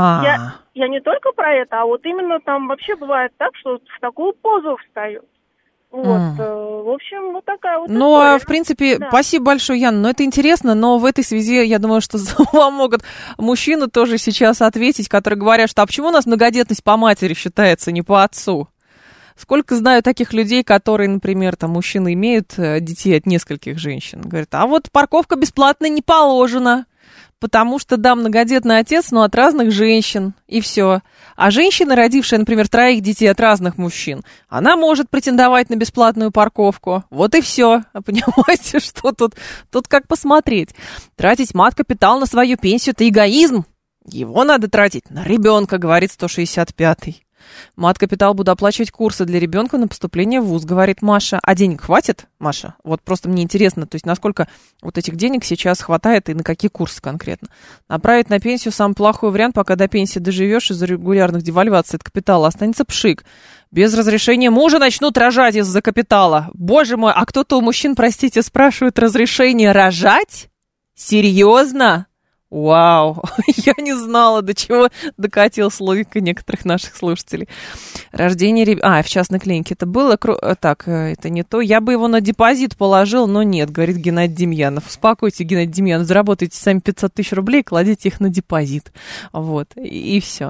Я не только про это, а вот именно там вообще бывает так, что в такую позу встает. Вот, в общем, вот такая вот история. В принципе, спасибо большое, Яна, но это интересно, но в этой связи, я думаю, что вам могут мужчины тоже сейчас ответить, которые говорят, что а почему у нас многодетность по матери считается, не по отцу? Сколько знаю таких людей, которые, например, мужчины имеют детей от нескольких женщин, говорят, а вот парковка бесплатная не положена. Потому что, многодетный отец, но от разных женщин, и все. А женщина, родившая, например, 3 детей от разных мужчин, она может претендовать на бесплатную парковку. Вот и все. Понимаете, что тут как посмотреть. Тратить мат-капитал на свою пенсию – это эгоизм. Его надо тратить на ребенка, говорит 165-й. Мат-капитал буду оплачивать курсы для ребенка на поступление в вуз, говорит Маша. А денег хватит, Маша? Вот просто мне интересно, то есть насколько вот этих денег сейчас хватает и на какие курсы конкретно. Направить на пенсию самый плохой вариант, пока до пенсии доживешь из-за регулярных девальваций от капитала. Останется пшик. Без разрешения мужа начнут рожать из-за капитала. Боже мой, а кто-то у мужчин, простите, спрашивает разрешение рожать? Серьезно? Вау, я не знала, до чего докатилась логика некоторых наших слушателей. Рождение ребенка... в частной клинике это было? Так, это не то. Я бы его на депозит положил, но нет, говорит Геннадий Демьянов. Успокойте, Геннадий Демьянов, заработайте сами 500 тысяч рублей, кладите их на депозит. Вот, и все.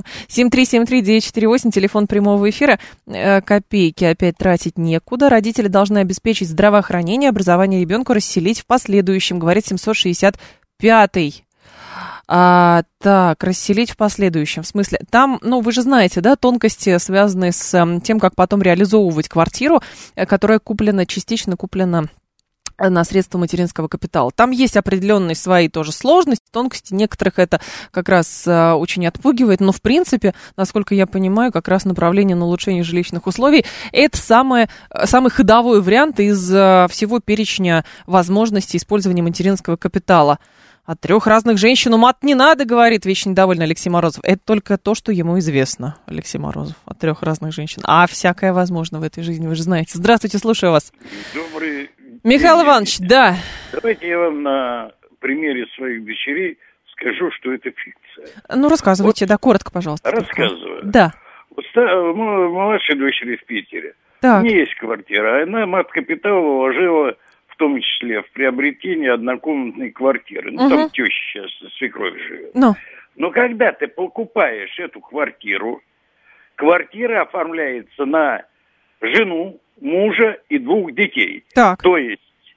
7373948, телефон прямого эфира. Копейки опять тратить некуда. Родители должны обеспечить здравоохранение, образование ребенку, расселить в последующем, говорит 765-й. Так, расселить в последующем. В смысле, там, вы же знаете, да, тонкости, связанные с тем, как потом реализовывать квартиру, которая частично куплена на средства материнского капитала. Там есть определенные свои тоже сложности, тонкости. Некоторых это как раз очень отпугивает, но в принципе, насколько я понимаю, как раз направление на улучшение жилищных условий – это самый ходовой вариант из всего перечня возможностей использования материнского капитала. От 3 разных женщин мат не надо, говорит вечно недовольный Алексей Морозов. Это только то, что ему известно, Алексей Морозов, от 3 разных женщин. А всякое возможно в этой жизни, вы же знаете. Здравствуйте, слушаю вас. Добрый Михаил Иванович, да. Давайте я вам на примере своих дочерей скажу, что это фикция. Рассказывайте, да, коротко, пожалуйста. Рассказываю. Да. Младшей дочери в Питере. Так. У нее есть квартира. Она мат-капитал вложила в том числе в приобретение однокомнатной квартиры. Там теща сейчас, свекровь живет. Но когда ты покупаешь эту квартиру, квартира оформляется на жену, мужа и 2 детей. Так. То есть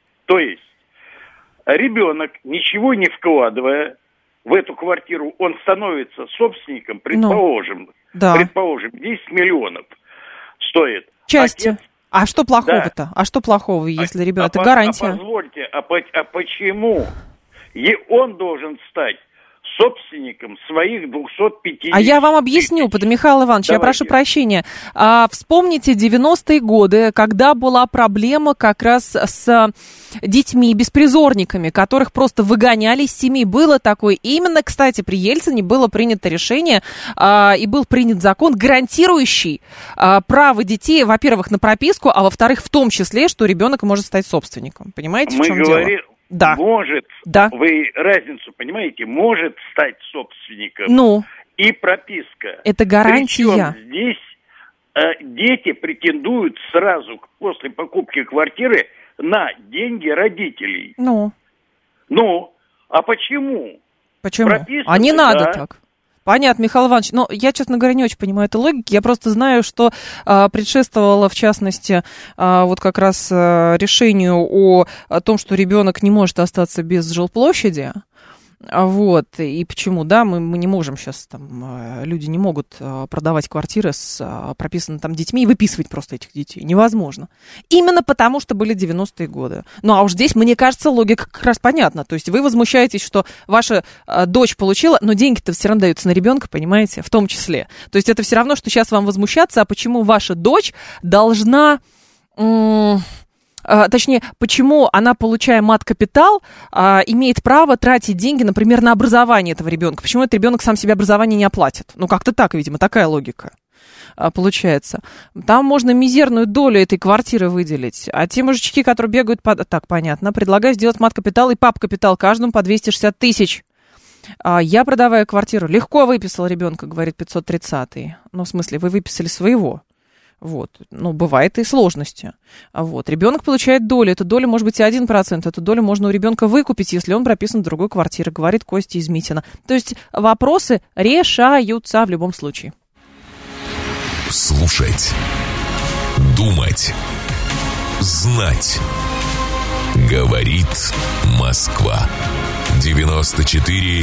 ребенок, ничего не вкладывая в эту квартиру, он становится собственником, предположим, 10 миллионов стоит. Части. Отец, а что плохого-то? Да. А что плохого, если ребенок? Это гарантия. Позвольте, почему? И он должен стать собственником своих 250. А я вам объясню, Михаил Иванович, я прошу прощения. Вспомните 90-е годы, когда была проблема как раз с детьми, беспризорниками, которых просто выгоняли из семьи. Было такое. И именно, кстати, при Ельцине было принято решение и был принят закон, гарантирующий право детей, во-первых, на прописку, а во-вторых, в том числе, что ребенок может стать собственником. Понимаете, в чем дело? Да. Вы разницу понимаете, может стать собственником и прописка. Это гарантия. Причем здесь дети претендуют сразу после покупки квартиры на деньги родителей. А почему? Почему? А не надо так. Понятно, Михаил Иванович. Но я, честно говоря, не очень понимаю этой логики. Я просто знаю, что предшествовало, в частности, вот как раз решению о том, что ребенок не может остаться без жилплощади. Вот, и почему, да, мы не можем сейчас, люди не могут продавать квартиры с прописанными там детьми и выписывать просто этих детей, невозможно. Именно потому, что были 90-е годы. А уж здесь, мне кажется, логика как раз понятна. То есть вы возмущаетесь, что ваша дочь получила, но деньги-то все равно даются на ребенка, понимаете, в том числе. То есть это все равно, что сейчас вам возмущаться, а почему ваша дочь должна... Точнее, почему она, получая мат-капитал, имеет право тратить деньги, например, на образование этого ребенка? Почему этот ребенок сам себе образование не оплатит? Как-то так, видимо, такая логика получается. Там можно мизерную долю этой квартиры выделить. А те мужички, которые бегают... Так, понятно. Предлагаю сделать мат-капитал и пап-капитал каждому по 260 тысяч. Я, продавая квартиру, легко выписал ребенка, говорит 530-й. В смысле, вы выписали своего. Вот. Бывает и сложности. Ребенок получает долю. Эта доля может быть и 1%. Эту долю можно у ребенка выкупить, если он прописан в другой квартире, говорит Костя из Митина. То есть вопросы решаются в любом случае. Слушать. Думать. Знать. Говорит Москва. 94,8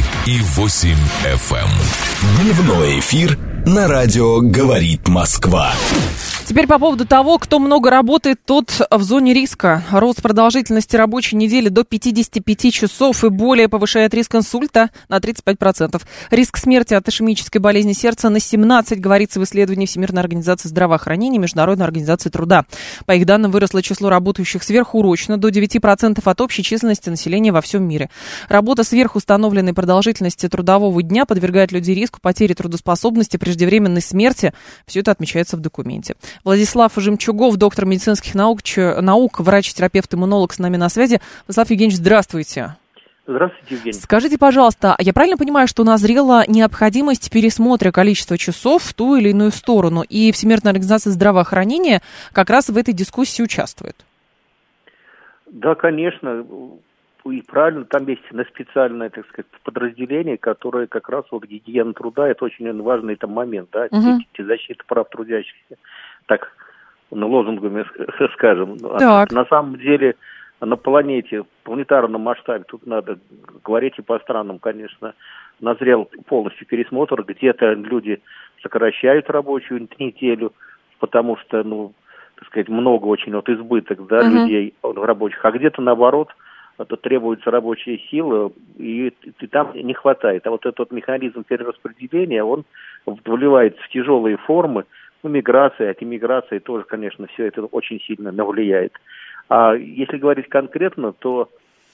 FM. Дневной эфир на радио «Говорит Москва». Теперь по поводу того, кто много работает, тот в зоне риска. Рост продолжительности рабочей недели до 55 часов и более повышает риск инсульта на 35%. Риск смерти от ишемической болезни сердца на 17%, говорится в исследовании Всемирной организации здравоохранения и Международной организации труда. По их данным, выросло число работающих сверхурочно до 9% от общей численности населения во всем мире. Работа сверхустановленной продолжительности трудового дня подвергает людей риску потери трудоспособности, преждевременной смерти. Все это отмечается в документе. Владислав Жемчугов, доктор медицинских наук, врач-терапевт, иммунолог с нами на связи. Владислав Евгеньевич, здравствуйте. Здравствуйте, Евгений. Скажите, пожалуйста, я правильно понимаю, что назрела необходимость пересмотра количества часов в ту или иную сторону, и Всемирная организация здравоохранения как раз в этой дискуссии участвует? Да, конечно, и правильно, там есть специальное, так сказать, подразделение, которое как раз гигиена труда, это очень важный момент, да, защита прав трудящихся, так, лозунгами скажем. Так. На самом деле на планете, в планетарном масштабе, тут надо говорить и по странам, конечно, назрел полностью пересмотр. Где-то люди сокращают рабочую неделю, потому что, так сказать, много очень избыток, да, людей рабочих, а где-то наоборот, это требуется рабочая сила, и там не хватает. А вот этот механизм перераспределения, он вливается в тяжелые формы, миграция, от иммиграции тоже, конечно, все это очень сильно навлияет. А если говорить конкретно, то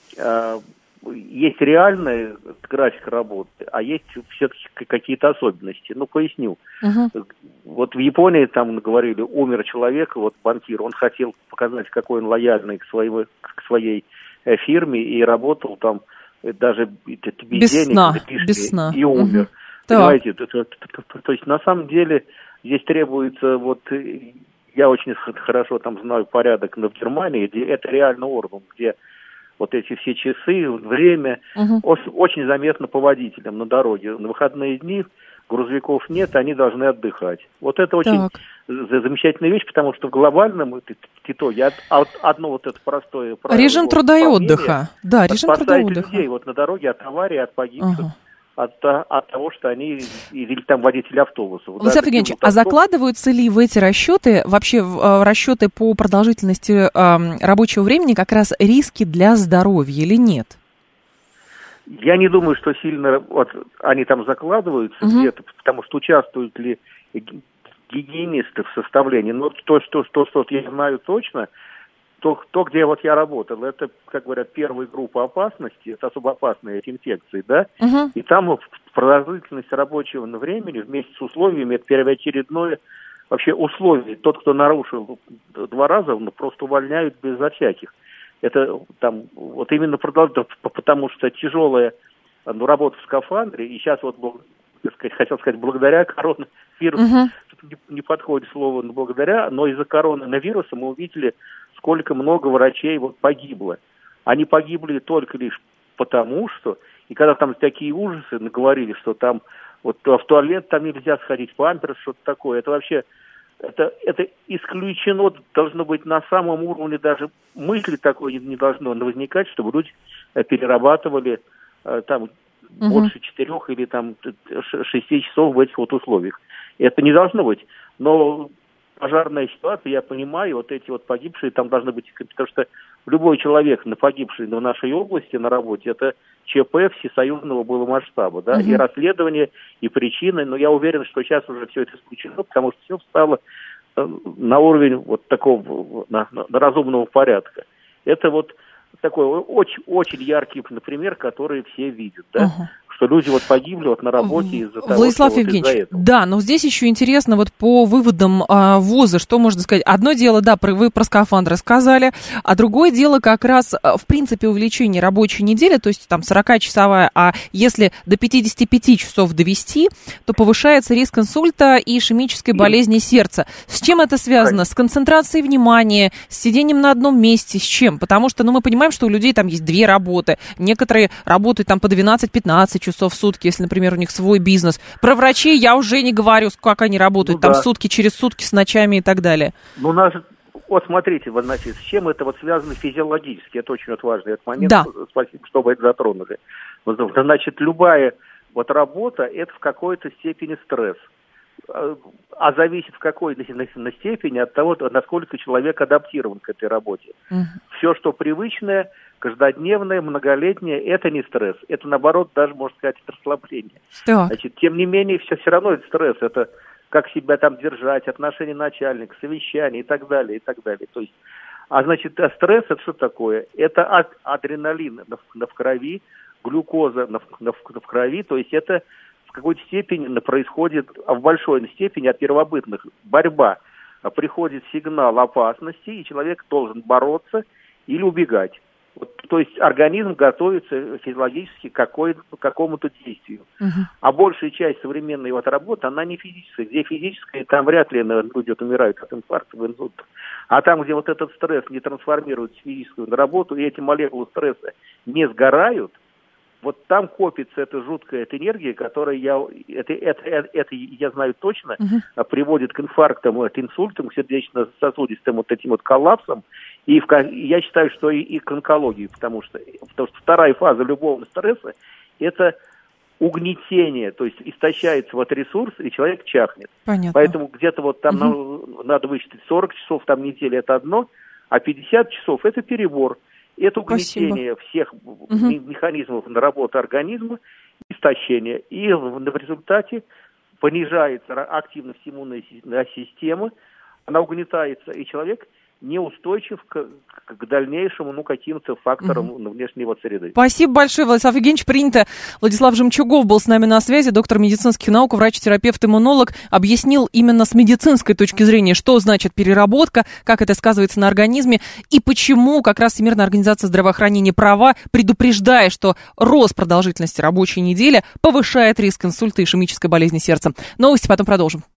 есть реальный график работы, а есть все-таки какие-то особенности. Поясню. Вот в Японии там говорили, умер человек, банкир, он хотел показать, какой он лояльный к своей фирме и работал там даже без денег и умер. Понимаете, то есть на самом деле здесь требуется, я очень хорошо там знаю порядок в Германии, где это реально орган, где вот эти все часы, время очень заметно по водителям на дороге. На выходные дни грузовиков нет, они должны отдыхать. Вот это очень замечательная вещь, потому что в глобальном итоге одно это простое правило. Режим труда и отдыха. Да, режим труда и отдыха. Людей на дороге от аварии, от погибших. От того, что они или там водители автобусов. Владислав Евгеньевич, а закладываются ли в эти расчеты, вообще в расчеты по продолжительности рабочего времени как раз риски для здоровья или нет? Я не думаю, что сильно они там закладываются где-то, потому что участвуют ли гигиенисты в составлении. Но то, что я знаю точно, то, где я работал, это, как говорят, первая группа опасности, это особо опасные эти инфекции, да, и там продолжительность рабочего времени вместе с условиями, это первоочередное вообще условие. Тот, кто нарушил 2 раза, просто увольняют безо всяких. Это там именно потому что тяжелая работа в скафандре, и сейчас хотел сказать, благодаря коронавирусу, не подходит слово благодаря, но из-за коронавируса мы увидели, сколько много врачей погибло. Они погибли только лишь потому, что, и когда там такие ужасы говорили, что там в туалет там нельзя сходить, памперс, что-то такое, это вообще, это исключено, должно быть на самом уровне, даже мысли такой не должно возникать, чтобы люди перерабатывали там больше 4 или там 6 часов в этих условиях. Это не должно быть. Но пожарная ситуация, я понимаю, эти погибшие там должны быть, потому что любой человек, погибший в нашей области на работе, это ЧП всесоюзного было масштаба, да, и расследование, и причины, но я уверен, что сейчас уже все это исключено, потому что все встало на уровень такого, на разумного порядка. Это такой очень, очень яркий пример, который все видят, да, что люди погибли на работе из-за того, Владислав что Евгеньевич, из-за этого. Да, но здесь еще интересно по выводам ВОЗа, что можно сказать. Одно дело, да, вы про скафандры сказали, а другое дело как раз, в принципе, увеличение рабочей недели, то есть там 40-часовая, а если до 55 часов довести, то повышается риск инсульта и ишемической болезни сердца. С чем это связано? С концентрацией внимания, с сидением на одном месте, с чем? Потому что, мы понимаем, что у людей там есть 2 работы, некоторые работают там по 12-15 часов в сутки, если, например, у них свой бизнес. Про врачей я уже не говорю, как они работают, там сутки через сутки с ночами и так далее. Смотрите, значит, с чем это связано физиологически, это очень важный этот момент, спасибо, что вы это затронули. Значит, любая работа, это в какой-то степени стресс. А зависит в какой степени от того, насколько человек адаптирован к этой работе. Все, что привычное, каждодневное, многолетнее, это не стресс. Это, наоборот, даже, можно сказать, это расслабление. Значит, тем не менее, все равно это стресс. Это как себя там держать, отношения начальника, совещания и так далее, и так далее. То есть, стресс это что такое? Это адреналин в крови, глюкоза в крови, то есть это в какой-то степени происходит, в большой степени от первобытных борьба. Приходит сигнал опасности, и человек должен бороться или убегать. То есть организм готовится физиологически к какому-то действию. А большая часть современной работы, она не физическая. Где физическая, там вряд ли люди умирают от инфаркта, инсульта. А там, где этот стресс не трансформируется в физическую работу, и эти молекулы стресса не сгорают, вот там копится эта жуткая энергия, которая, я знаю точно, приводит к инфарктам, к инсультам, к сердечно-сосудистым вот этим вот коллапсам, и я считаю, что и к онкологии, потому что вторая фаза любого стресса – это угнетение, то есть истощается вот ресурс, и человек чахнет. Понятно. Поэтому где-то вот там надо высчитать 40 часов, там неделя – это одно, а 50 часов – это перебор. Это угнетение всех механизмов на работу организма, истощение. И в результате понижается активность иммунной системы, она угнетается, и человек неустойчив к дальнейшему, каким-то факторам внешней его среды. Спасибо большое, Владислав Евгеньевич. Принято. Владислав Жемчугов был с нами на связи, доктор медицинских наук, врач-терапевт, иммунолог. Объяснил именно с медицинской точки зрения, что значит переработка, как это сказывается на организме и почему как раз Всемирная организация здравоохранения права, предупреждая, что рост продолжительности рабочей недели повышает риск инсульта и ишемической болезни сердца. Новости потом продолжим.